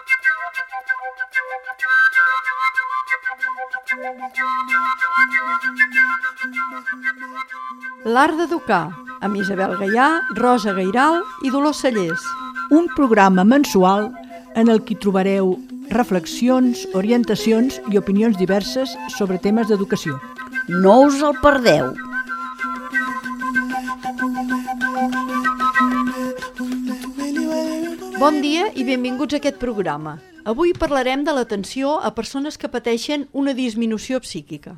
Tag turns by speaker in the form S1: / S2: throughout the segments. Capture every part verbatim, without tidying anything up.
S1: L'art d'educar, amb Isabel Gaià, Rosa Gairal i Dolors Cellers.
S2: Un programa mensual en el que trobareu reflexions, orientacions i opinions diverses sobre temes d'educació.
S3: No us el perdeu!
S1: Bon dia i benvinguts a aquest programa. Avui parlarem de l'atenció a persones que pateixen una disminució psíquica.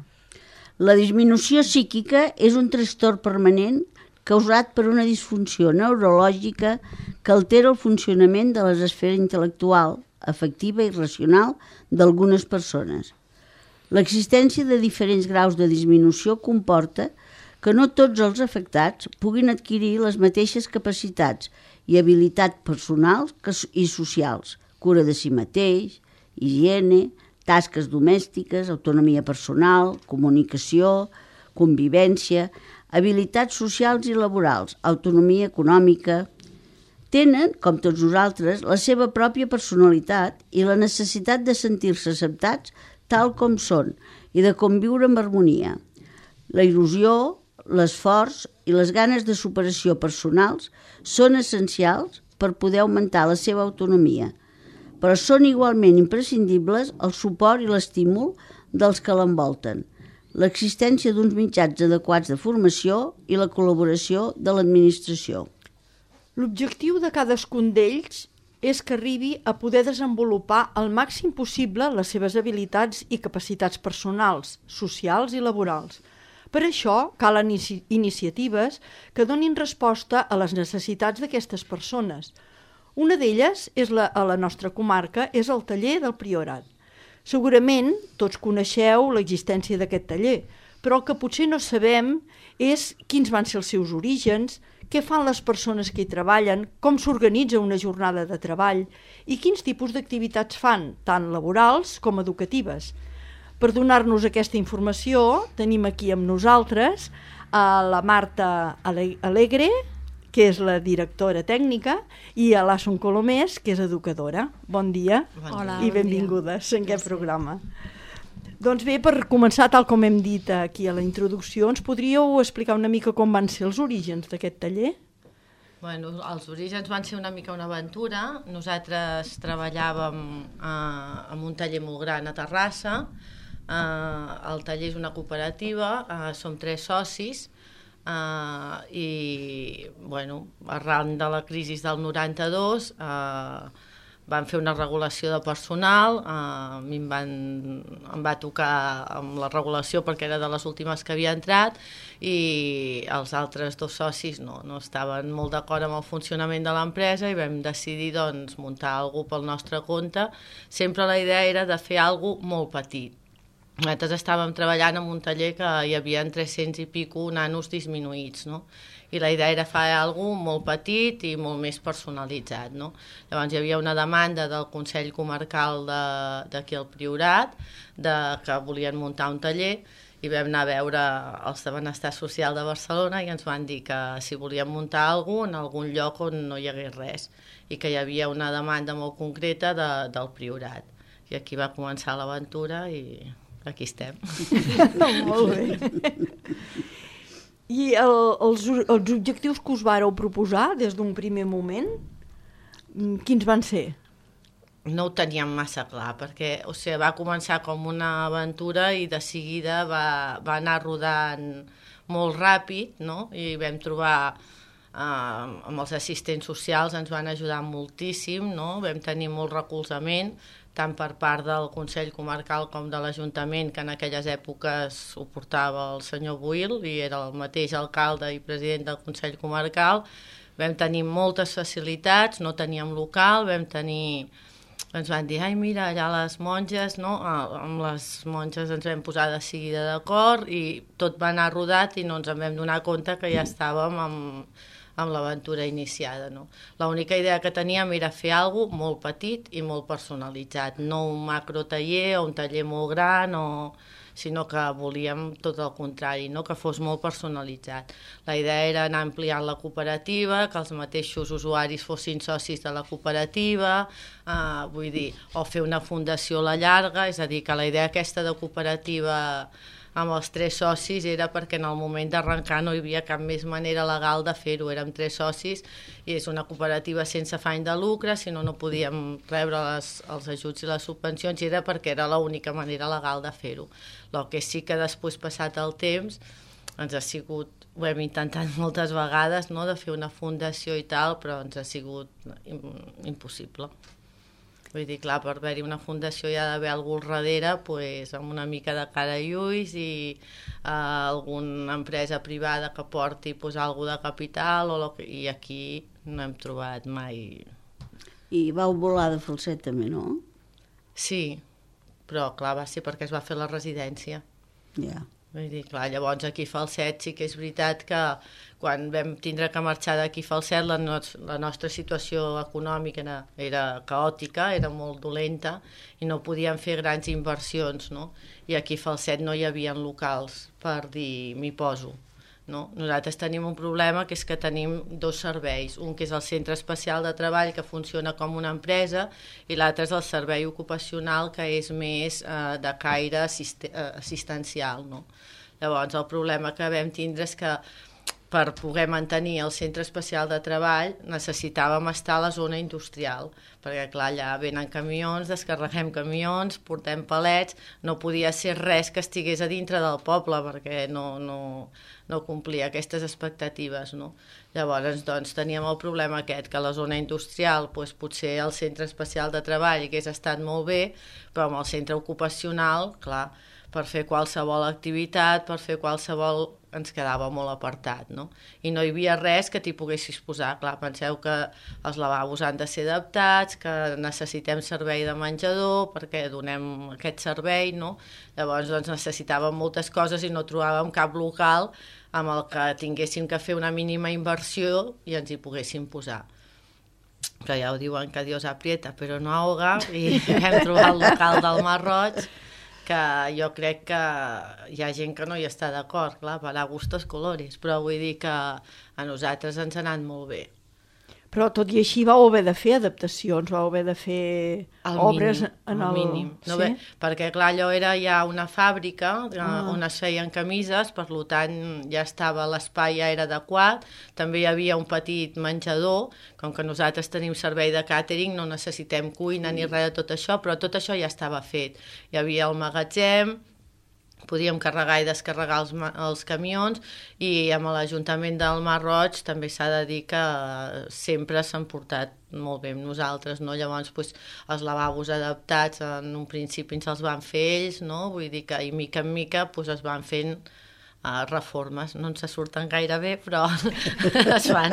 S3: La disminució psíquica és un trastorn permanent causat per una disfunció neurològica que altera el funcionament de les esferes intel·lectual, afectiva i racional d'algunes persones. L'existència de diferents graus de disminució comporta que no tots els afectats puguin adquirir les mateixes capacitats i habilitats personals i socials, cura de si mateix, higiene, tasques domèstiques, autonomia personal, comunicació, convivència, habilitats socials i laborals, autonomia econòmica. Tenen, com tots nosaltres, la seva pròpia personalitat i la necessitat de sentir-se acceptats tal com són i de conviure amb harmonia. La il·lusió, l'esforç i les ganes de superació personals són essencials per poder augmentar la seva autonomia, però són igualment imprescindibles el suport i l'estímul dels que l'envolten, l'existència d'uns mitjans adequats de formació i la col·laboració de l'administració.
S1: L'objectiu de cadascun d'ells és que arribi a poder desenvolupar al màxim possible les seves habilitats i capacitats personals, socials i laborals. Per això calen inici- iniciatives que donin resposta a les necessitats d'aquestes persones. Una d'elles, és la, a la nostra comarca, és el taller del Priorat. Segurament tots coneixeu l'existència d'aquest taller, però el que potser no sabem és quins van ser els seus orígens, què fan les persones que hi treballen, com s'organitza una jornada de treball i quins tipus d'activitats fan, tant laborals com educatives. Per donar-nos aquesta informació tenim aquí amb nosaltres a la Marta Alegre, que és la directora tècnica, i a l'Assun Colomés, que és educadora. Bon dia.
S4: Hola,
S1: i benvingudes en aquest programa. Doncs bé, per començar, tal com hem dit aquí a la introducció, ens podríeu explicar una mica com van ser els orígens d'aquest taller?
S4: Bueno, els orígens van ser una mica una aventura. Nosaltres treballàvem eh, en un taller molt gran a Terrassa. Eh, el taller és una cooperativa, eh, som tres socis, Uh, i bueno, arran de la crisi del noranta-dos uh, van fer una regulació de personal. Uh, a mi em, van, em va tocar amb la regulació perquè era de les últimes que havia entrat i els altres dos socis no, no estaven molt d'acord amb el funcionament de l'empresa i vam decidir doncs, muntar alguna cosa pel nostre compte. Sempre la idea era de fer alguna cosa molt petit. Nosaltres estàvem treballant en un taller que hi havia tres-cents i pico nanos disminuïts, no? I la idea era fer alguna cosa molt petit i molt més personalitzat, no? Llavors hi havia una demanda del Consell Comarcal d'aquí al Priorat de, que volien muntar un taller i vam anar a veure els de Benestar Social de Barcelona i ens van dir que si volíem muntar alguna cosa en algun lloc on no hi hagués res i que hi havia una demanda molt concreta de, del Priorat. I aquí va començar l'aventura i aquí estem.
S1: Molt bé. I el, els, els objectius que us vàreu proposar des d'un primer moment, quins van ser?
S4: No ho teníem massa clar, perquè o sigui, va començar com una aventura i de seguida va, va anar rodant molt ràpid, no? I vam trobar, eh, amb els assistents socials ens van ajudar moltíssim, no? Vam tenir molt recolzament, tant per part del Consell Comarcal com de l'Ajuntament, que en aquelles èpoques ho portava el senyor Buil i era el mateix alcalde i president del Consell Comarcal. Vam tenir moltes facilitats, no teníem local, vam tenir... Ens van dir, ai mira, allà les monges, no? Amb les monges ens vam posar de seguida d'acord i tot va anar rodat i no ens en vam donar compte que ja estàvem amb... amb l'aventura iniciada, no? L'única idea que teníem era fer alguna cosa molt petit i molt personalitzat, no un macro taller o un taller molt gran, o... sinó que volíem tot el contrari, no? Que fos molt personalitzat. La idea era anar ampliant la cooperativa, que els mateixos usuaris fossin socis de la cooperativa, eh, vull dir, o fer una fundació a la llarga, és a dir, que la idea aquesta de cooperativa amb els tres socis era perquè en el moment d'arrencar no hi havia cap més manera legal de fer-ho, érem tres socis i és una cooperativa sense afany de lucre, si no no podíem rebre les, els ajuts i les subvencions, i era perquè era l'única manera legal de fer-ho. El que sí que després, passat el temps, ens ha sigut, ho hem intentat moltes vegades, no?, de fer una fundació i tal, però ens ha sigut impossible. Vull dir, clar, per haver-hi una fundació hi ha d'haver algú al darrere, pues, amb una mica de cara i ulls, i eh, alguna empresa privada que porti pues, alguna de capital, o lo que, i aquí no hem trobat mai.
S3: I vau volar de Falset també, no?
S4: Sí, però clar, va ser perquè es va fer la residència.
S3: Ja. Yeah.
S4: Vull dir, clar, llavors aquí a Falset sí que és veritat que quan vam tindre que marxar d'aquí a Falset la, no, la nostra situació econòmica era, era caòtica, era molt dolenta i no podíem fer grans inversions, no? I aquí a Falset no hi havia locals per dir m'hi poso. No? Nosaltres tenim un problema, que és que tenim dos serveis, un que és el centre especial de treball, que funciona com una empresa, i l'altre és el servei ocupacional, que és més eh, de caire assist assistencial, no? Llavors el problema que vam tindre és que per poder mantenir el centre especial de treball necessitàvem estar a la zona industrial, perquè clar, allà venen camions, descarreguem camions, portem palets, no podia ser res que estigués a dintre del poble, perquè no, no, no complia aquestes expectatives, no? Llavors, doncs, teníem el problema aquest, que a la zona industrial doncs, potser el centre especial de treball hagués estat molt bé, però amb el centre ocupacional, clar, per fer qualsevol activitat, per fer qualsevol, ens quedava molt apartat, no? I no hi havia res que t'hi poguessis posar. Clar, penseu que els lavabos han de ser adaptats, que necessitem servei de menjador perquè donem aquest servei, no? Llavors doncs, necessitàvem moltes coses i no trobàvem cap local amb el que tinguéssim que fer una mínima inversió i ens hi poguéssim posar. Però ja ho diuen que Dios aprieta però no ahoga, i hem trobat el local del Mar Roig, que jo crec que hi ha gent que no hi està d'acord, clar, per a gustos colores, però vull dir que a nosaltres ens ha anat molt bé.
S1: Però tot i així vau haver de fer adaptacions, vau haver de fer
S4: el
S1: obres
S4: mínim,
S1: en el...
S4: el mínim. No
S1: sí?
S4: bé, perquè clar, allò era ja una fàbrica
S1: ah.
S4: on es feien camises, per tant ja estava, l'espai ja era adequat, també hi havia un petit menjador, com que nosaltres tenim servei de càtering, no necessitem cuina ni res de tot això, però tot això ja estava fet. Hi havia el magatzem, podíem carregar i descarregar els, els camions, i amb l'Ajuntament del Mar Roig també s'ha de dir que sempre s'han portat molt bé amb nosaltres, no? Llavors doncs, els lavabos adaptats en un principi ens els van fer ells, no? Vull dir que i mica en mica doncs, es van fent uh, reformes, no ens surten gaire bé però es fan.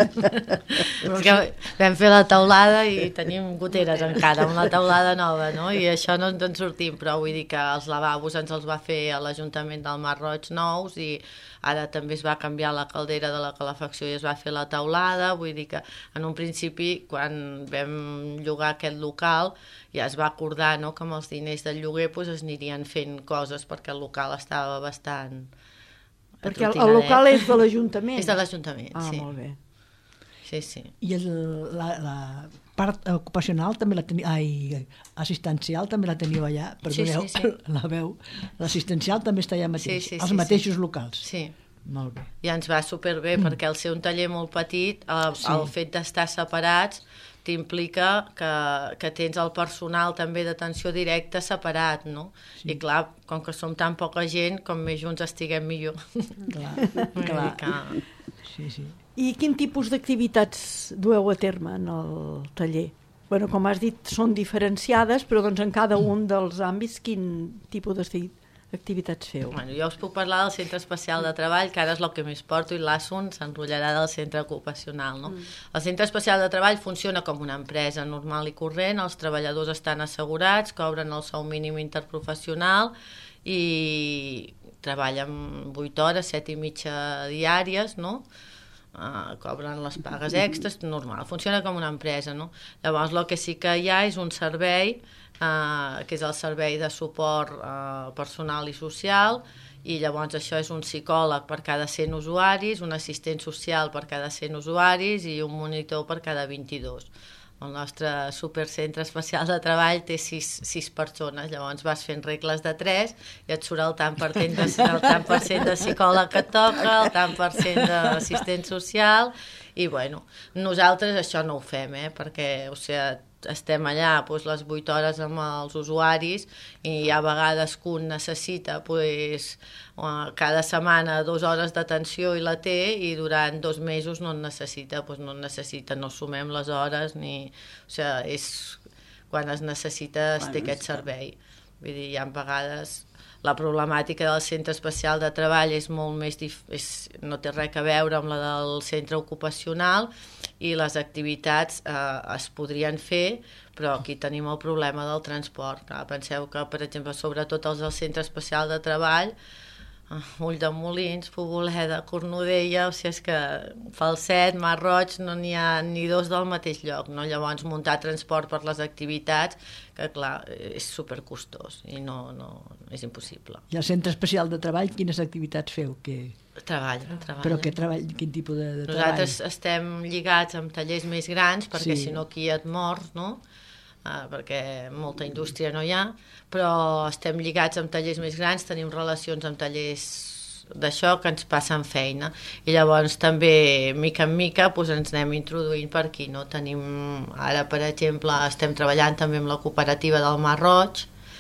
S4: És que vam fer la teulada i tenim goteres encara amb la teulada nova, no? I això no ens en sortim, però vull dir que els lavabos ens els va fer a l'Ajuntament del Mar Roig nous, i ara també es va canviar la caldera de la calefacció i es va fer la teulada. Vull dir que en un principi, quan vam llogar aquest local, ja es va acordar, no?, que amb els diners del lloguer doncs, es anirien fent coses, perquè el local estava bastant...
S1: Perquè el, el local és de l'Ajuntament.
S4: És de l'Ajuntament,
S1: ah,
S4: sí.
S1: Ah, molt bé.
S4: Sí, sí.
S2: I el, la, la part ocupacional també la tenia, ai, assistencial també la teníeu allà, perdoneu,
S4: sí, sí, sí.
S2: la veu, l'assistencial també està allà mateix,
S4: sí, sí,
S2: als
S4: sí,
S2: mateixos
S4: sí.
S2: locals.
S4: Sí.
S2: Molt bé.
S4: I ens va superbé, mm. perquè al ser un taller molt petit, el, sí. el fet d'estar separats t'implica que, que tens el personal també d'atenció directa separat, no? Sí. I clar, com que som tan poca gent, com més junts estiguem millor.
S2: Clar, clar.
S4: Que...
S2: Sí, sí.
S1: I quin tipus d'activitats dueu a terme en el taller? Bueno, com has dit, són diferenciades, però doncs en cada un dels àmbits quin tipus d'activitats feu?
S4: Bueno, jo us puc parlar del centre especial de treball, que ara és el que més porto, i l'Assun s'enrotllarà del centre ocupacional, no? Mm. El centre especial de treball funciona com una empresa normal i corrent, els treballadors estan assegurats, cobren el sou mínim interprofessional i treballen vuit hores, set i mitja diàries, no? uh, cobren les pagues extres, normal, funciona com una empresa, no? Llavors el que sí que hi ha és un servei, uh, que és el servei de suport uh, personal i social, i llavors això és un psicòleg per cada cent usuaris, un assistent social per cada cent usuaris i un monitor per cada vint-i-dos. El nostre supercentre especial de treball té sis, sis persones, llavors vas fent regles de tres i et surt el tant per cent de, el tant per cent de psicòleg que et toca, el tant per cent d'assistent social, i bueno, nosaltres això no ho fem, eh, perquè, o sigui, estem allà doncs, les vuit hores amb els usuaris i a vegades que un necessita doncs, cada setmana dues hores d'atenció i la té, i durant dos mesos no en necessita, doncs no en necessita, no sumem les hores, ni, o sigui, és quan es necessita es té aquest servei. Vull dir, hi ha vegades... La problemàtica del centre especial de treball és molt més dif... és... no té res a veure amb la del centre ocupacional, i les activitats eh, es podrien fer, però aquí tenim el problema del transport. Clar, penseu que, per exemple, sobretot els del centre especial de treball, eh, Ulldemolins, Poboleda, Cornudella, o sigui, és que Falset, Mar Roig, no n'hi ha ni dos del mateix lloc, no? Llavors muntar transport per les activitats, que clar, és supercostós i no, no, és impossible.
S2: I al centre especial de treball quines activitats feu? Que...
S4: Treballa, treballa.
S2: Però què treball, quin tipus de, de treball?
S4: Nosaltres estem lligats amb tallers més grans, perquè
S2: Sí.
S4: si no aquí et mors, no? Uh, perquè molta indústria no hi ha, però estem lligats amb tallers més grans, tenim relacions amb tallers d'això que ens passen feina, i llavors també mica en mica doncs, ens anem introduint per aquí, no? Tenim, ara per exemple estem treballant també amb la cooperativa del Mar Roig,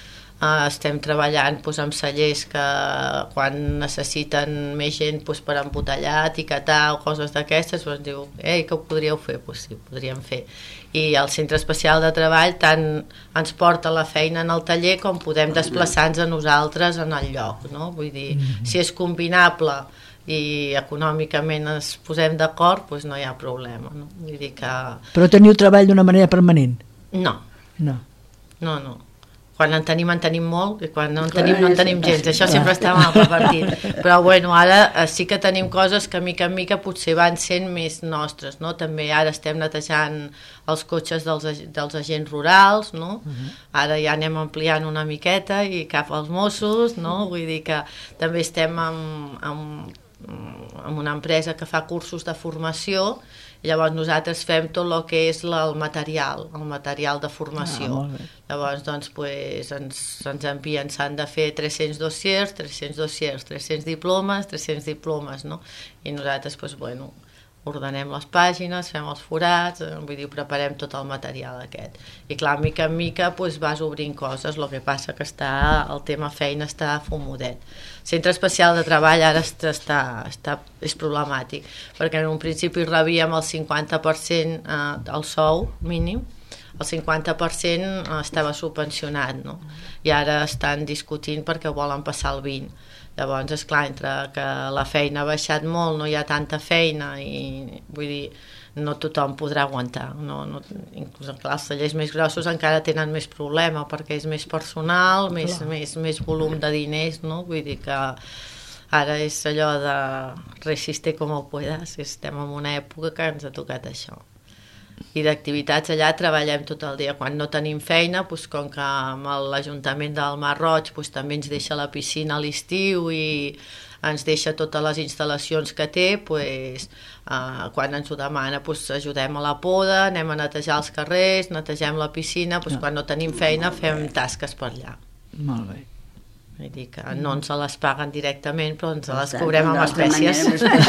S4: uh, estem treballant doncs, amb cellers que quan necessiten més gent doncs, per embotellar, etiquetar o coses d'aquestes, doncs diu, ei, que ho podríeu fer? Doncs sí, ho podríem fer. I el centre especial de treball tant ens porta la feina en el taller com podem desplaçar-nos a nosaltres en el lloc, no? Vull dir, mm-hmm. si és combinable i econòmicament ens posem d'acord, doncs no hi ha problema, no? Vull dir que...
S2: Però teniu treball d'una manera permanent?
S4: No.
S2: No.
S4: No, no. Quan en tenim, en tenim molt, i quan no en tenim, no en tenim gens. Això sempre està mal repartit. Però, bueno, ara sí que tenim coses que, mica en mica, potser van sent més nostres, no? També ara estem netejant els cotxes dels, dels agents rurals, no? Uh-huh. Ara ja anem ampliant una miqueta i cap als Mossos, no? Vull dir que també estem amb, amb, amb una empresa que fa cursos de formació. Llavors nosaltres fem tot el que és la, el material, el material de formació. Ah, Llavors doncs, pues, ens, ens envien, s'han de fer tres-cents dossiers, tres-cents dossiers, tres-cents diplomes, tres-cents diplomes, no? I nosaltres, pues, bueno, ordenem les pàgines, fem els forats, vull dir, preparem tot el material aquest. I clar, mica en mica pues, vas obrint coses, el que passa que està, el tema feina està fumodet. Centre especial de treball ara està, està, està, és problemàtic, perquè en un principi rebíem el cinquanta per cent eh, del sou mínim, el cinquanta per cent estava subvencionat, no? I ara estan discutint perquè volen passar el vint per cent. Llavors, esclar, entre que la feina ha baixat molt, no hi ha tanta feina i, vull dir, no tothom podrà aguantar. No, no, inclús, clar, els tallers més grossos encara tenen més problema perquè és més personal, més, més, més volum de diners, no? Vull dir que ara és allò de resiste como puedas, estem en una època que ens ha tocat això. I d'activitats allà treballem tot el dia. Quan no tenim feina, doncs, com que amb l'Ajuntament del Mar Roig doncs, també ens deixa la piscina a l'estiu i ens deixa totes les instal·lacions que té, doncs, eh, quan ens ho demana doncs, ajudem a la poda, anem a netejar els carrers, netegem la piscina, doncs, quan no tenim feina fem tasques per allà.
S2: Molt bé.
S4: Vull dir que no ens les paguen directament, però ens les cobrem amb espècies.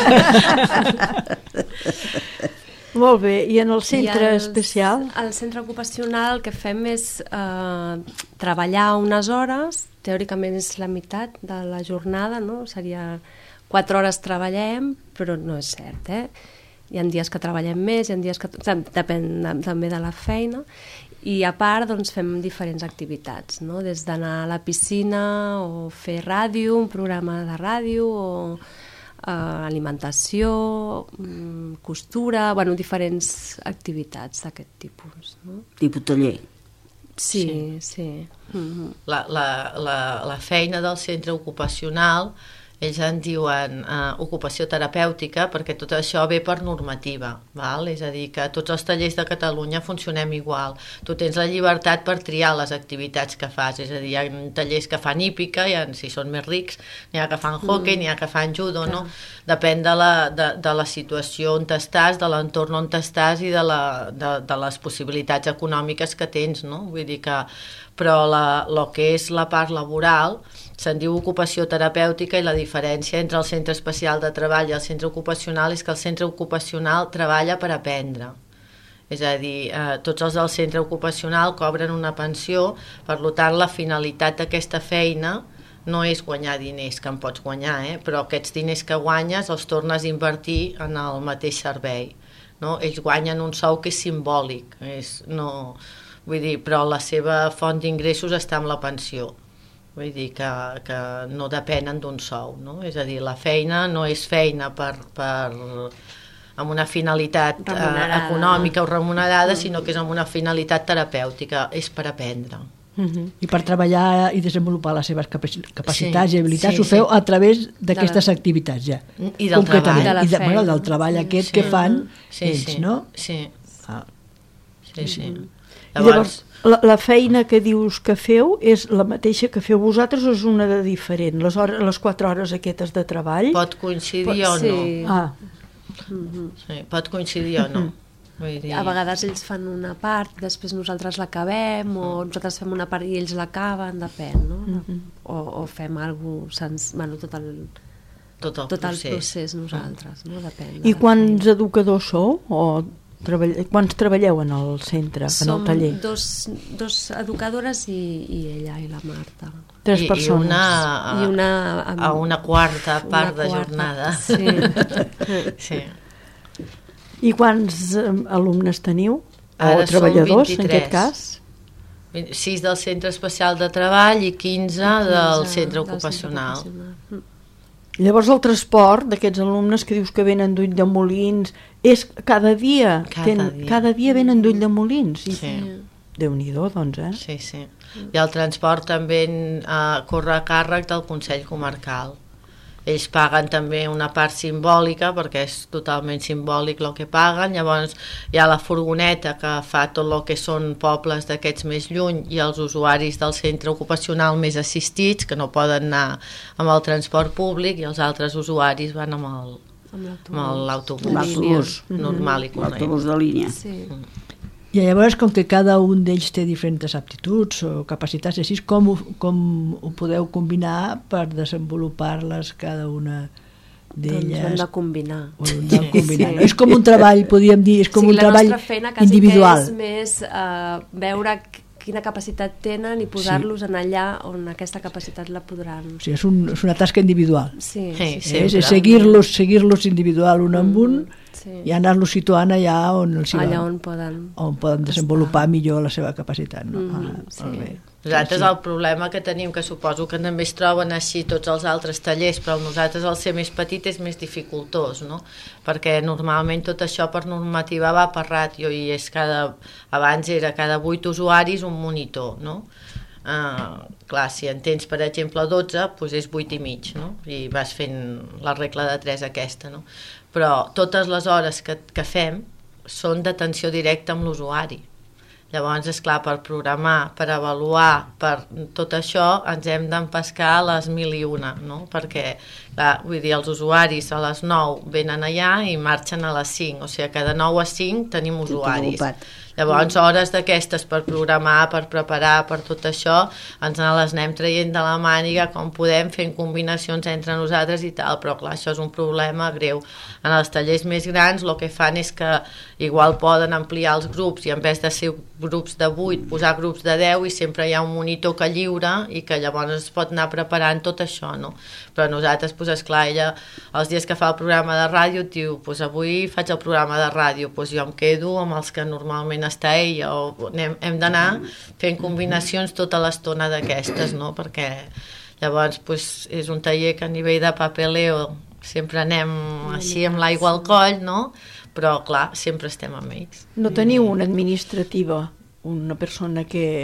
S1: Molt bé, i en el centre
S5: el,
S1: especial?
S5: Al centre ocupacional el que fem és eh, treballar unes hores, teòricament és la meitat de la jornada, no? Seria quatre hores treballem, però no és cert, eh? Hi ha dies que treballem més, hi ha dies que... depèn també de la feina, i a part doncs, fem diferents activitats, no? Des d'anar a la piscina o fer ràdio, un programa de ràdio, o Uh, alimentació, um, costura, bueno, diferents activitats d'aquest tipus. No?
S3: Tipus taller.
S5: Sí, sí. sí.
S4: Mm-hmm. La, la, la, la feina del centre ocupacional ells en diuen eh, ocupació terapèutica perquè tot això ve per normativa, val? És a dir, que tots els tallers de Catalunya funcionem igual. Tu tens la llibertat per triar les activitats que fas, és a dir, hi ha tallers que fan hípica, hi ha, si són més rics, n'hi ha que fan hockey, mm. n'hi ha que fan judo, no? Depèn de la, de, de la situació on t'estàs, de l'entorn on t'estàs i de, la, de, de les possibilitats econòmiques que tens, no? Vull dir que... Però la, el que és la part laboral se'n diu ocupació terapèutica i la diferència entre el centre especial de treball i el centre ocupacional és que el centre ocupacional treballa per aprendre. És a dir, eh, tots els del centre ocupacional cobren una pensió, per tant la finalitat d'aquesta feina no és guanyar diners, que en pots guanyar, eh? Però aquests diners que guanyes els tornes a invertir en el mateix servei. No? Ells guanyen un sou que és simbòlic, és, no... Vull dir, però la seva font d'ingressos està amb la pensió. Vull dir que, que no depenen d'un sou, no? És a dir, la feina no és feina per, per, amb una finalitat eh, econòmica o remunerada, mm. sinó que és amb una finalitat terapèutica, és per aprendre.
S2: Mm-hmm. I per treballar i desenvolupar les seves capacitats sí, i habilitats sí, ho feu
S4: sí.
S2: a través d'aquestes activitats ja.
S4: I del treball.
S2: De I de, bueno, del treball aquest sí. que fan sí, ells,
S4: sí.
S2: no?
S4: Sí.
S2: Ah.
S4: Sí, sí.
S1: Mm. Llavors, la, la feina que dius que feu és la mateixa que feu vosaltres o és una de diferent? Les, hores, les quatre hores aquestes de treball?
S4: Pot coincidir pot, o no.
S5: Sí.
S1: Ah.
S5: Mm-hmm.
S4: Sí, pot coincidir o no. Vull dir...
S5: A vegades ells fan una part, després nosaltres l'acabem, o nosaltres fem una part i ells l'acaben, depèn, no? Mm-hmm. O, o fem alguna cosa, bueno, tot el,
S4: tot el
S5: tot
S4: procés.
S5: el procés nosaltres, no? Depèn.
S1: I quants feina. Educadors sou? O treball... quants treballeu en el centre,
S5: Som
S1: en el taller?
S5: Som dos, dos educadores i, i ella i la Marta.
S1: Tres
S4: I,
S1: persones.
S4: I una,
S5: I una amb,
S4: a una quarta part
S5: una
S4: de
S5: quarta,
S4: jornada.
S5: Sí.
S4: Sí.
S1: I quants eh, alumnes teniu?
S4: Ara
S1: o treballadors,
S4: som
S1: en aquest cas?
S4: sis del Centre Especial de Treball i quinze, quinze del Centre
S5: del
S4: Ocupacional.
S5: Centre Ocupacional.
S1: Llavors el transport d'aquests alumnes que dius que venen d'Ulldemolins és cada dia?
S4: Cada
S1: ten,
S4: dia.
S1: Cada dia venen d'Ulldemolins? I...
S4: Sí.
S1: Déu-n'hi-do, doncs, eh?
S4: Sí, sí. I el transport també eh, corre a càrrec del Consell Comarcal. Ells paguen també una part simbòlica, perquè és totalment simbòlic el que paguen, llavors hi ha la furgoneta que fa tot el que són pobles d'aquests més lluny i els usuaris del centre ocupacional més assistits, que no poden anar amb el transport públic, i els altres usuaris van amb el, amb l'autobús normal i corrent.
S3: L'autobús de línia.
S5: Sí.
S2: I llavors, com que cada un d'ells té diferents aptituds o capacitats així, com ho, com ho podeu combinar per desenvolupar-les cada una d'elles?
S5: Doncs ho hem de combinar.
S2: Ho hem de combinar. Sí. No? És com un treball, podríem dir, és com
S5: sí,
S2: un treball individual.
S5: La nostra feina quasi que és més uh, veure quina capacitat tenen i posar-los sí. en allà on aquesta capacitat la podran...
S2: O sigui, és, un, és una tasca individual.
S5: Sí,
S4: sí,
S5: sí,
S2: és, és seguir-los seguir-los individual un amb un
S5: sí.
S2: i anar-los situant allà on, els
S5: allà on poden,
S2: on poden desenvolupar estar. Millor la seva capacitat. No?
S5: Mm,
S2: ah,
S5: sí.
S2: bé.
S4: Nosaltres el problema que tenim, que suposo que també es troben així tots els altres tallers, però nosaltres al ser més petit és més dificultós, no? Perquè normalment tot això per normativa va per ràtio i és cada, abans era cada vuit usuaris un monitor, no? Uh, clar, si en tens per exemple dotze, doncs és vuit i mig, no? I vas fent la regla de tres aquesta, no? Però totes les hores que, que fem són d'atenció directa amb l'usuari. Llavors, esclar, per programar, per avaluar, per tot això, ens hem d'empescar a les mil i una, no? Perquè, clar, vull dir, els usuaris a les nou venen allà i marxen a les cinc, o sigui que de nou a cinc tenim usuaris. Llavors, hores d'aquestes per programar, per preparar, per tot això, ens les anem traient de la màniga com podem, fent combinacions entre nosaltres i tal, però clar, això és un problema greu. En els tallers més grans el que fan és que igual poden ampliar els grups i en vez de ser grups de vuit, posar grups de deu i sempre hi ha un monitor que lliura i que llavors es pot anar preparant tot això, no? Però nosaltres, doncs esclar, ella els dies que fa el programa de ràdio et diu, doncs avui faig el programa de ràdio, doncs jo em quedo amb els que normalment està ella, o anem, hem d'anar fent combinacions tota l'estona d'aquestes, no? Perquè llavors doncs, és un taller que a nivell de papeleo sempre anem així amb l'aigua al coll, no? Però clar, sempre estem amb ells.
S1: No teniu una administrativa, una persona que...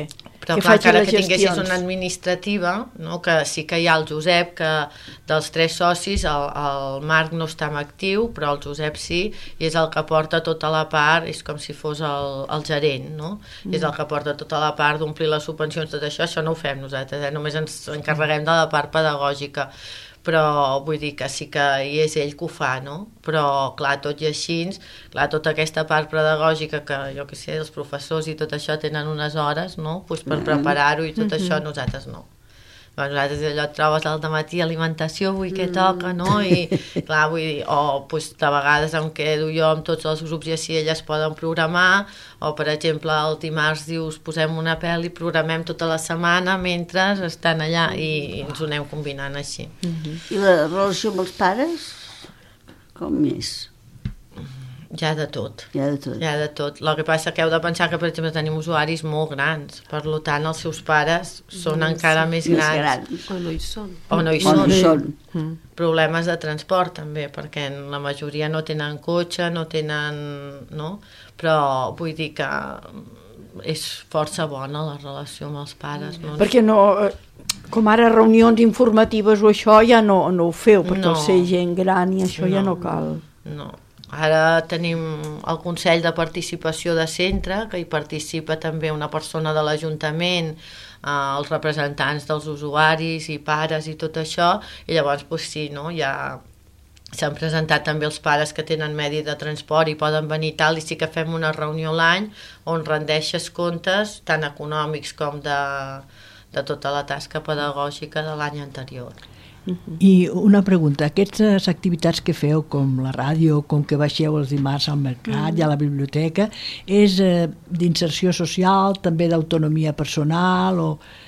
S4: Però
S1: que
S4: clar,
S1: faci
S4: encara
S1: les
S4: que tinguessis
S1: gestions.
S4: una administrativa, no? Que sí que hi ha el Josep, que dels tres socis el, el Marc no està en actiu, però el Josep sí, i és el que porta tota la part, és com si fos el, el gerent, no? Mm. És el que porta tota la part d'omplir les subvencions, tot això, això no ho fem nosaltres, eh? Només ens encarreguem de la part pedagògica, però vull dir que sí que hi és ell que ho fa, no? Però clar, tot i així, clar, tota aquesta part pedagògica que jo que sé, els professors i tot això tenen unes hores, no? Pues per preparar-ho i tot mm-hmm. això nosaltres no. Bueno, nosaltres allò et trobes al dematí alimentació, avui què toca, no? I clar, vull dir, o pues, de vegades em quedo jo amb tots els grups i així elles poden programar, o per exemple el dimarts dius posem una pel·li, programem tota la setmana mentre estan allà i ens ho anem combinant així.
S3: Mm-hmm. I la relació amb els pares, com és?
S4: Hi ha de tot.
S3: Hi ha de tot.
S4: Hi ha de tot. El que passa que heu de pensar que, per exemple, tenim usuaris molt grans. Per tant, els seus pares són mm, encara sí, més grans.
S3: grans.
S5: O no hi són.
S4: O no hi
S3: o
S4: són.
S3: No hi són.
S4: Mm. Problemes de transport, també, perquè la majoria no tenen cotxe, no tenen... no? Però vull dir que és força bona la relació amb els pares. No?
S1: Perquè no... Com ara reunions informatives o això ja no, no ho feu, perquè
S4: no.
S1: al ser gent gran i això
S4: no.
S1: ja no cal.
S4: No. Ara tenim el Consell de Participació de Centre, que hi participa també una persona de l'Ajuntament, eh, els representants dels usuaris i pares i tot això, i llavors pues, sí, no? Ja s'han presentat també els pares que tenen medi de transport i poden venir tal, i sí que fem una reunió a l'any on rendeixes comptes tant econòmics com de, de tota la tasca pedagògica de l'any anterior.
S2: I una pregunta, aquestes activitats que feu, com la ràdio, com que baixeu els dimarts al mercat mm. i a la biblioteca, és eh, d'inserció social, també d'autonomia personal? O...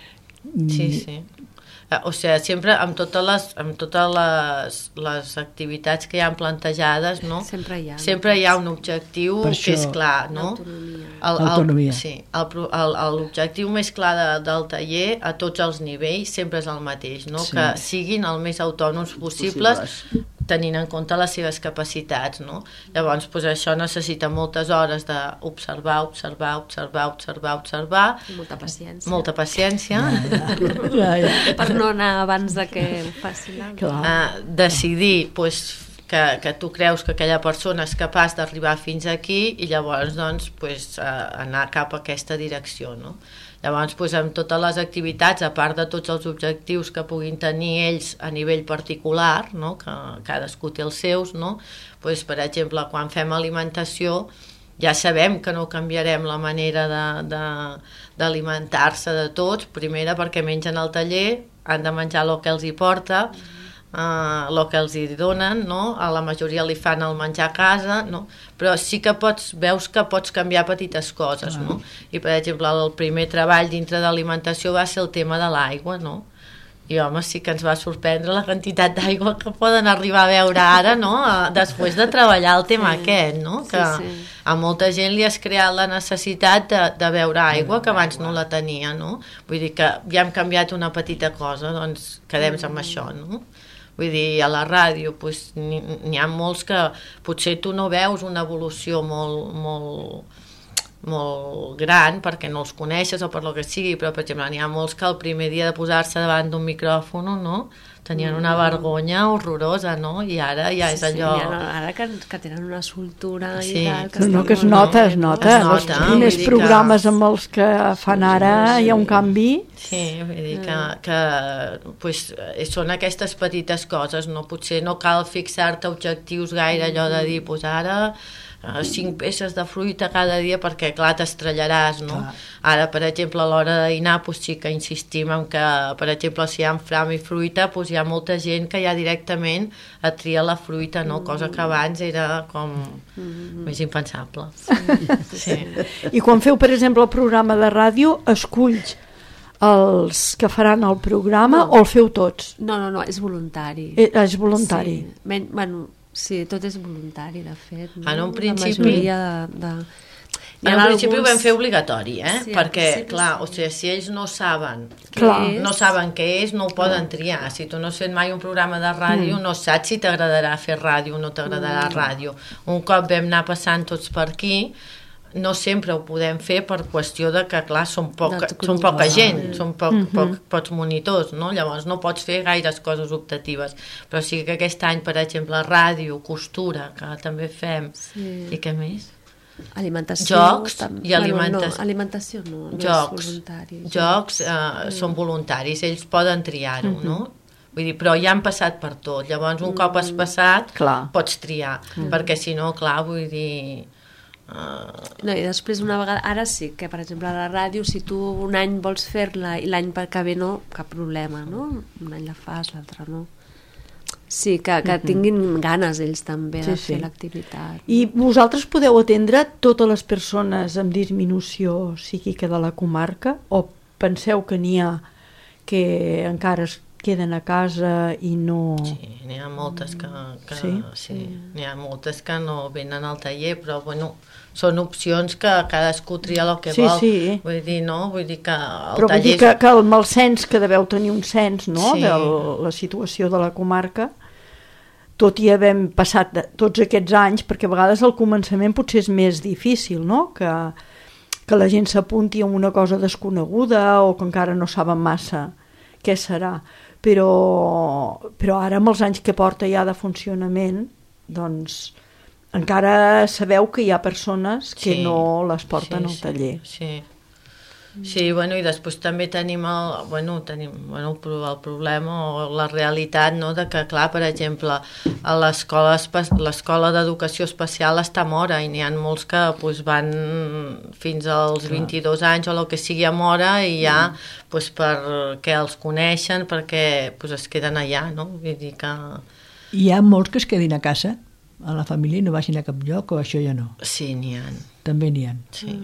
S4: Sí, sí. O sigui, sempre amb totes les, amb totes les, les activitats que hi ha plantejades, no?
S5: Sempre hi ha.
S4: Sempre hi ha un objectiu que és clar, no?
S5: L'autonomia.
S4: El, el,
S2: Autonomia.
S4: sí, l'objectiu més clar de, del taller a tots els nivells sempre és el mateix, no? Sí. Que siguin el més autònoms possibles, possibles, tenint en compte les seves capacitats, no? Llavors, doncs, això necessita moltes hores d'observar, observar, observar, observar, observar.
S5: Molta paciència.
S4: Molta paciència.
S2: Ja, ja.
S5: Per no anar abans de que ho faci l'altre.
S4: Uh, decidir, doncs, que, que tu creus que aquella persona és capaç d'arribar fins aquí i llavors, doncs, pues, uh, anar cap a aquesta direcció, no? Llavors, doncs, amb totes les activitats, a part de tots els objectius que puguin tenir ells a nivell particular, no? Que cadascú té els seus, no? Doncs, per exemple, quan fem alimentació, ja sabem que no canviarem la manera d'alimentar-se de, de tots, primera perquè mengen al taller, han de menjar el que els hi porta, Uh, el que els hi donen, no? A la majoria li fan el menjar a casa, no? Però sí que pots, veus que pots canviar petites coses, no? I per exemple el primer treball dintre d'alimentació va ser el tema de l'aigua, no? I home, sí que ens va sorprendre la quantitat d'aigua que poden arribar a veure ara, no? Després de treballar el tema sí. aquest, no? Que sí, sí. A molta gent li has creat la necessitat de, de beure aigua que abans no la tenia, no? Vull dir que ja hem canviat una petita cosa, doncs quedem amb això, no? Vull dir, a la ràdio pues, n'hi ha molts que potser tu no veus una evolució molt, molt, molt gran perquè no els coneixes o per lo que sigui, però per exemple n'hi ha molts que el primer dia de posar-se davant d'un micròfon, no? Tenien una vergonya horrorosa, no? I ara ja és allò...
S5: Sí, sí, ara que, que tenen una soltura
S4: sí.
S5: i tal... Que
S1: no, no, que es nota, es nota.
S4: Es nota.
S1: Els primers programes que... amb els que fan ara sí, sí. hi ha un canvi.
S4: Sí, vull dir que, que pues, són aquestes petites coses, no? Potser no cal fixar-te objectius gaire, allò de dir, pues ara... cinc peces de fruita cada dia perquè clar t'estrellaràs, no? Clar. Ara per exemple a l'hora de dinar pues, sí que insistim en que per exemple si hi ha fram i fruita pues, hi ha molta gent que ja directament et tria la fruita, no? Mm. Cosa que abans era com mm. més impensable. Sí. Sí.
S1: I quan feu per exemple el programa de ràdio esculls els que faran el programa no. o el feu tots?
S5: No, no, no, és voluntari.
S1: Eh, és voluntari.
S5: Sí. Men, bueno, sí, tot és voluntari, de fet. No?
S4: En un principi...
S5: La majoria de... de...
S4: En un alguns... principi ho vam fer obligatori, eh?
S5: Sí,
S4: perquè,
S5: sí,
S4: clar,
S5: sí.
S4: o sigui, si ells no saben
S1: clar.
S4: no saben què és, no ho poden triar. Si tu no has fet mai un programa de ràdio, mm. no saps si t'agradarà fer ràdio o no t'agradarà mm. ràdio. Un cop vam anar passant tots per aquí, no sempre ho podem fer per qüestió de que, clar, som poca,
S5: Del
S4: som poca
S5: grup.
S4: gent, som poc,
S1: Mhm.
S4: poc, pocs monitors, no? Llavors no pots fer gaires coses optatives, però sí que aquest any, per exemple, ràdio, costura, que també fem,
S5: Sí.
S4: i què més?
S5: Alimentació...
S4: Jocs
S5: tam...
S4: i alimentació.
S5: Bueno, no, alimentació no, no
S4: Jocs,
S5: és voluntari.
S4: jocs eh, són voluntaris, ells poden triar-ho,
S1: Mhm.
S4: no? Vull dir, però ja han passat per tot. Llavors, un cop has passat,
S1: Clar.
S4: pots triar, perquè si no, clar, vull dir... Uh,
S5: No, i després una vegada, ara sí que per exemple a la ràdio si tu un any vols fer-la i l'any que ve no, cap problema, no? Un any la fas, l'altre no. Sí, que, que tinguin ganes ells també de
S1: Sí, sí.
S5: fer l'activitat.
S1: I vosaltres podeu atendre totes les persones amb disminució psíquica de la comarca o penseu que n'hi ha que encara es queden a casa i no...
S4: sí, n'hi ha moltes que... que
S1: Sí?
S4: sí. N'hi ha moltes que no venen al taller, però, bueno, són opcions que cadascú tria el que
S1: Sí,
S4: vol.
S1: sí.
S4: Vull dir, no? Vull dir que el
S1: Però vull
S4: taller...
S1: dir que, que amb el cens, que deveu tenir un cens, no?,
S4: Sí.
S1: de la situació de la comarca, tot i havent passat de, tots aquests anys, perquè a vegades al començament potser és més difícil, no?, que, que la gent s'apunti a una cosa desconeguda o que encara no saben massa què serà. Però, però ara, amb els anys que porta ja de funcionament, doncs encara sabeu que hi ha persones que
S4: Sí.
S1: no les porten
S4: Sí,
S1: al
S4: sí,
S1: taller.
S4: Sí. Sí, bueno, i després també tenim el, bueno, tenim, bueno, el pro- el problema o la realitat, no?, de que, clar, per exemple, a l'escola espe- l'escola d'educació especial està mora i n'hi ha molts que pues, van fins als vint-i-dos anys o el que sigui a mora i ja pues, perquè els coneixen, perquè pues, es queden allà, no? Vull dir que...
S2: Hi ha molts que es quedin a casa, a la família, i no vagin a cap lloc, o això ja no?
S4: Sí, n'hi ha.
S2: També n'hi ha.
S4: Sí.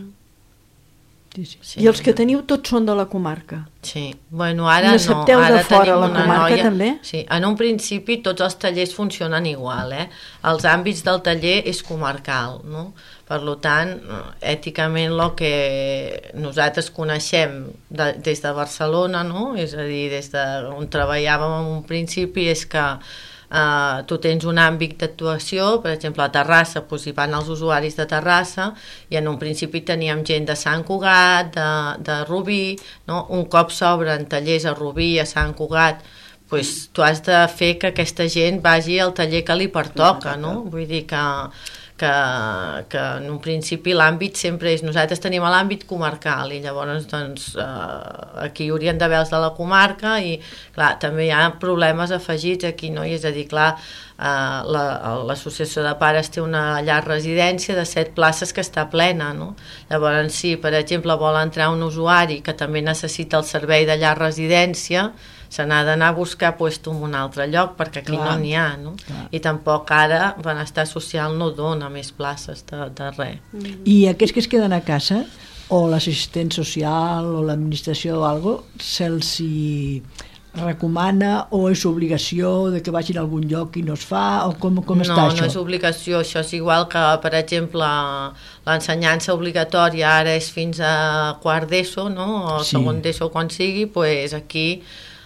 S2: Sí, sí.
S4: Sí.
S1: I els que teniu tots són de la comarca?
S4: Sí, bueno, ara no.
S1: N'accepteu de
S4: Ara
S1: fora
S4: tenim
S1: la
S4: una
S1: comarca,
S4: noia...
S1: també?
S4: Sí, en un principi tots els tallers funcionen igual, eh? Els àmbits del taller és comarcal, no? Per tant, èticament el que nosaltres coneixem de, des de Barcelona, no? És a dir, des de on treballàvem en un principi, és que Uh, tu tens un àmbit d'actuació, per exemple a Terrassa doncs hi van els usuaris de Terrassa i en un principi teníem gent de Sant Cugat, de, de Rubí, no? Un cop s'obren tallers a Rubí, a Sant Cugat, doncs tu has de fer que aquesta gent vagi al taller que li pertoca, no? Vull dir que Que, que en un principi l'àmbit sempre és, nosaltres tenim l'àmbit comarcal i llavors doncs eh, aquí hi haurien d'haver els de la comarca i clar, també hi ha problemes afegits aquí, no? I és a dir, clar, eh, l'associació de pares té una llar residència de set places que està plena, no? Llavors si per exemple vol entrar un usuari que també necessita el servei de llar residència, se n'ha d'anar a buscar puesto en un altre lloc perquè aquí
S2: Clar.
S4: no n'hi ha, no?
S2: Clar.
S4: I tampoc ara Benestar Social no dona més places de, de res.
S2: I aquests que es queden a casa, o l'assistent social o l'administració o algo, se'ls hi recomana o és obligació de que vagin a algun lloc i no es fa, o com, com
S4: no,
S2: està això?
S4: No és obligació, això és igual que, per exemple, l'ensenyança obligatòria ara és fins a quart d'ESO, no? O
S2: Sí.
S4: segon d'ESO quan sigui, doncs aquí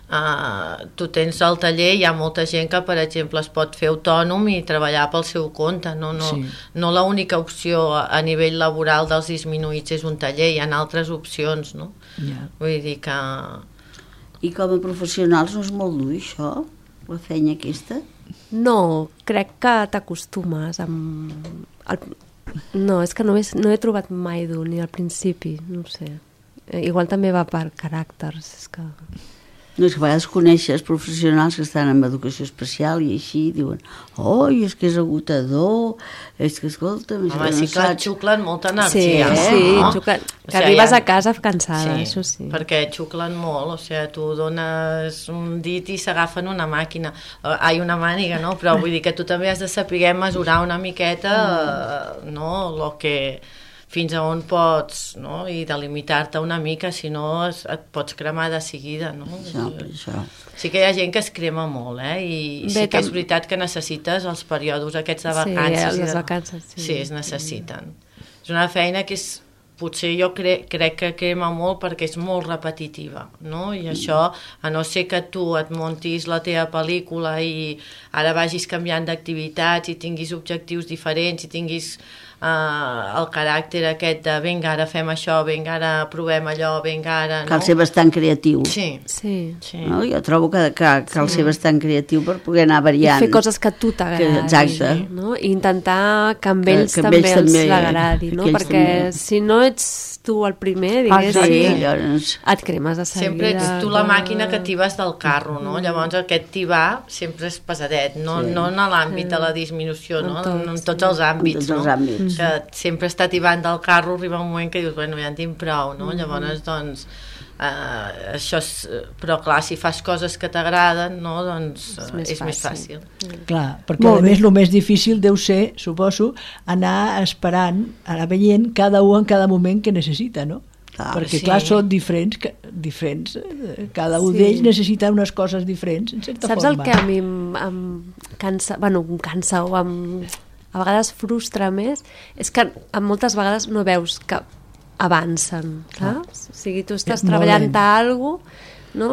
S4: uh, tu tens el taller, hi ha molta gent que, per exemple, es pot fer autònom i treballar pel seu compte, no, no,
S2: Sí.
S4: no l'única opció a nivell laboral dels disminuïts és un taller, hi ha altres opcions, no?
S2: Ja.
S4: Vull dir que...
S3: I com a professionals no és molt dur, això, la feina aquesta?
S5: No, crec que t'acostumes amb... El... No, és que no he, no he trobat mai dur, ni al principi, no ho sé. Eh, Igual també va per caràcters, és que...
S3: No, és que a vegades coneixes professionals que estan en educació especial i així diuen, oi, és que és agotador, és que, escolta, més
S4: Home, sí que xuclen molta
S5: Sí,
S4: energia.
S5: sí,
S4: no?
S5: xuclen,
S4: O
S5: que
S4: sigui,
S5: arribes
S4: hi ha-
S5: a casa cansada, això sí.
S4: perquè xuclen molt, o sigui, tu dones un dit i s'agafen una màquina, eh, ai, una màniga, no? Però vull dir que tu també has de saber mesurar una miqueta, eh, no?, lo que fins a on pots, no?, i delimitar-te una mica, si no es, et pots cremar de seguida, no?
S3: Això, per això.
S4: Sí que hi ha gent que es crema molt, eh? I
S5: Bé,
S4: sí que és
S5: tam-
S4: veritat que necessites els períodes aquests de
S5: Sí,
S4: vacances. i
S5: les
S4: de...
S5: vacances, sí.
S4: Sí, es necessiten. És una feina que és, potser jo cre crec que crema molt perquè és molt repetitiva, no? I això, a no ser que tu et montis la teva pel·lícula i ara vagis canviant d'activitats i tinguis objectius diferents i tinguis Uh, el caràcter aquest de vinga, ara fem això, vinga, ara provem allò, vinga, ara... No?
S3: Cal ser bastant creatiu.
S4: Sí.
S5: Sí.
S4: sí.
S3: No? Jo trobo que, que cal sí. ser bastant creatiu per poder anar variant.
S5: I fer coses que a tu t'agradin.
S3: Exacte.
S5: No? I intentar que amb ells
S3: que, que
S5: també,
S3: ells també
S5: els l'agradi, no? Perquè també. Si no ets tu el primer, diguéssim,
S3: ah, sí, llavors...
S5: et cremes de seguida.
S4: Sempre ets tu la màquina que t'hi vas del carro, no? Llavors aquest t'hi va sempre és pesadet, no, sí. no en l'àmbit de la disminució, no? En, tot, en tots els àmbits,
S3: en tots els
S4: no?
S3: àmbits.
S4: Que sempre està tibant del carro, arriba un moment que dius, bueno, ja en tinc prou, no? Mm-hmm. Llavors, doncs, eh, això és... Però, clar, si fas coses que t'agraden, no? Doncs és més és fàcil. Més fàcil. Mm.
S2: Clar, perquè a més el més difícil deu ser, suposo, anar esperant, anar veient cada un en cada moment que necessita, no?
S3: Ah,
S2: perquè
S4: sí.
S2: clar, són diferents, diferents cada un sí. d'ells necessita unes coses diferents en certa
S5: Saps
S2: forma.
S5: el que a mi em, em cansa, bueno, em cansa o em, a vegades frustra més és que en moltes vegades no veus que avancen, saps? O sigui, tu estàs treballant a alguna cosa, no?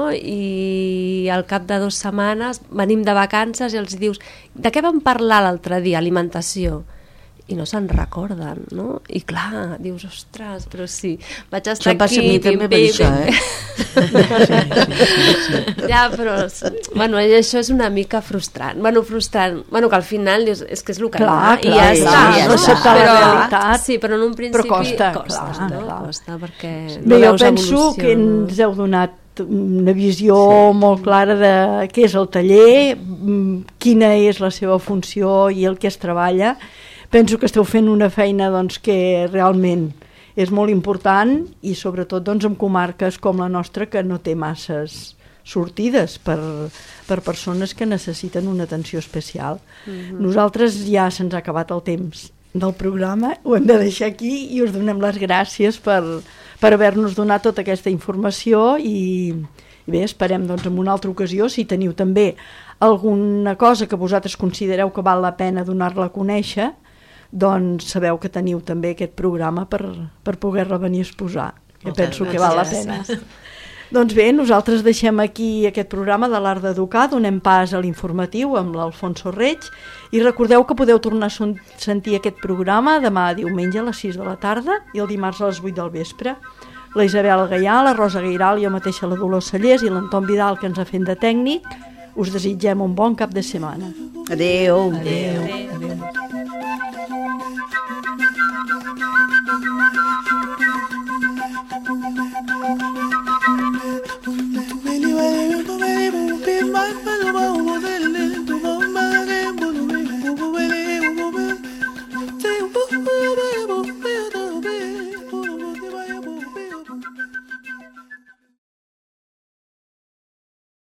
S5: I al cap de dues setmanes venim de vacances i els dius de què vam parlar l'altre dia? Alimentació. I no se'n recorden, no? I clar, dius, ostres, però sí, vaig estar
S3: això passa
S5: aquí...
S3: a mi també per això, eh?
S2: sí, sí, sí, sí.
S5: Ja, però, bueno, això és una mica frustrant. Bueno, frustrant, bueno, que al final dius, és que és el que
S1: clar,
S5: hi ha,
S1: clar,
S5: i ja
S1: clar,
S5: està.
S1: ja
S5: No?
S1: acceptar la
S5: Però,
S1: realitat.
S5: sí, però en un principi
S1: però costa,
S5: costa,
S1: clar,
S5: no?
S1: clar.
S5: Costa, perquè
S1: Bé,
S5: no
S1: jo
S5: veus
S1: penso
S5: evolució.
S1: que ens heu donat una visió sí. molt clara de què és el taller, quina és la seva funció i el que es treballa. Penso que esteu fent una feina doncs, que realment és molt important i sobretot doncs, en comarques com la nostra que no té masses sortides per, per persones que necessiten una atenció especial. Mm-hmm. Nosaltres ja se'ns ha acabat el temps del programa, ho hem de deixar aquí i us donem les gràcies per, per haver-nos donat tota aquesta informació i, i bé, esperem doncs, en una altra ocasió, si teniu també alguna cosa que vosaltres considereu que val la pena donar-la a conèixer, doncs sabeu que teniu també aquest programa per, per poder-la venir a exposar, que moltes penso que val la pena. Doncs bé, nosaltres deixem aquí aquest programa de l'Art d'Educar, donem pas a l'informatiu amb l'Alfonso Reig i recordeu que podeu tornar a sentir aquest programa demà diumenge a les sis de la tarda i el dimarts a les vuit del vespre. La Isabel Gaià, la Rosa Gairal, jo mateixa la Dolors Sallés i l'Anton Vidal que ens ha fet de tècnic, us desitgem un bon cap de setmana.
S3: Adéu.
S2: Adéu. Adéu. Adéu.
S6: Thank you.